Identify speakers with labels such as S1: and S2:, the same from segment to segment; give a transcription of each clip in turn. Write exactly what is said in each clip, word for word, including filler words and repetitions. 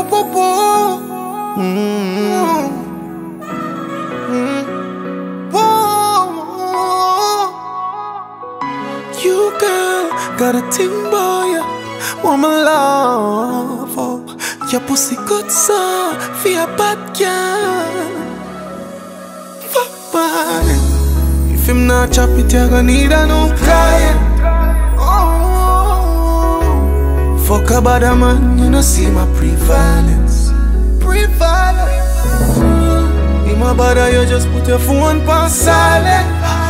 S1: po po. Mm. Mm. Oh. You girl got a thing boy, want my love. Oh. Your pussy good so for your bad girl. Fuck man. If him not chop it, you gonna need a new client. Fuck about a man, you know see my pre-violence. Pre-violence. Mm. In my body, you just put your phone on silent.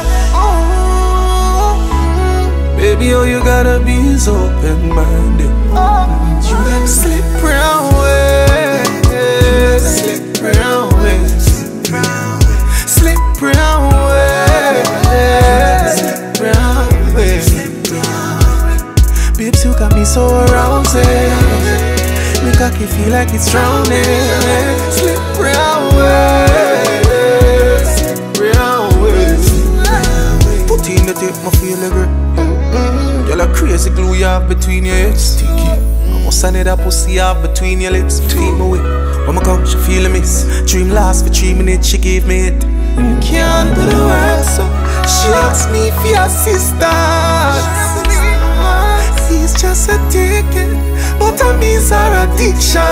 S1: Oh. Baby, all you gotta be is open-minded. Oh. You gotta slip round way, slip round way, slip round way, slip round way. Babes, you got me so aroused. Me cocky feel like it's drowning. Slip round way, slip round way. Put in the tip, my feel like girl. You're like crazy glue you have between your hips. Must I need that pussy you have between your lips. Between my way, when I come, she feel a miss. Dream last for three minutes, she gave me it. Can't do the work, so she asked me for your sister. He's just a ticket, but I miss her addiction.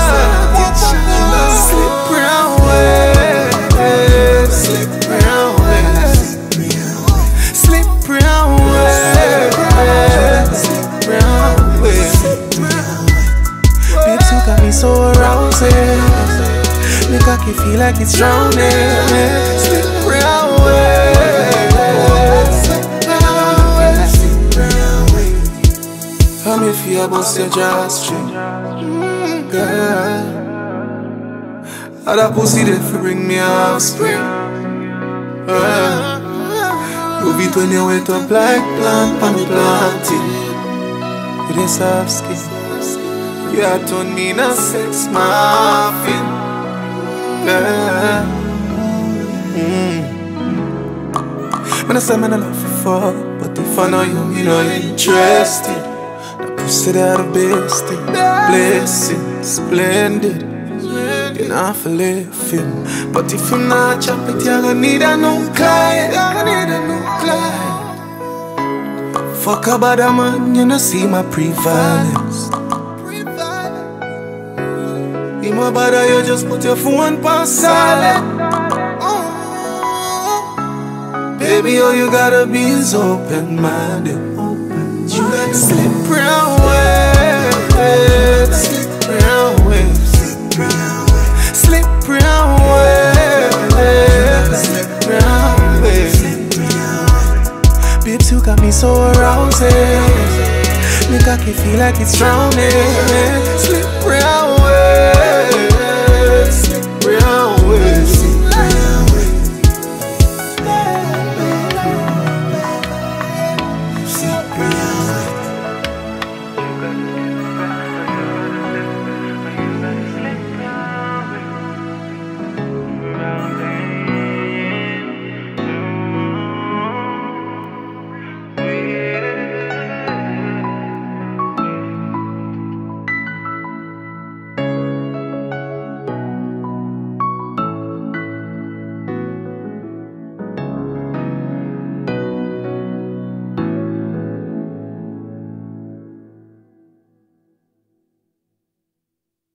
S1: Slip round way, slip round way, slip round way, slip round way. Babes, you got me so aroused. Me cocky feel like it's drowning. Slip round way. How me feel about your drawstring, mm, girl? How that pussy there for bring me offspring, uh, love it when you wet up like plant on the planting. With a soft skin, you have turned me in a sex muffin, girl. Mm. When I say man I love you for, but if I know you, you know you're interested. Pussy that a bestie, blessing, splendid. You know for living, but if you not chop it, you gonna need a new client. You gonna need a new client. Fuck about a man, you know see my pre-violence. In my body, you just put your phone on silent. Baby, all you gotta be is open-minded. You gotta slip round way, slip round way, slip round way, slip round way. Babes, you got me so aroused. Me cocky feel like it's drowning. Slip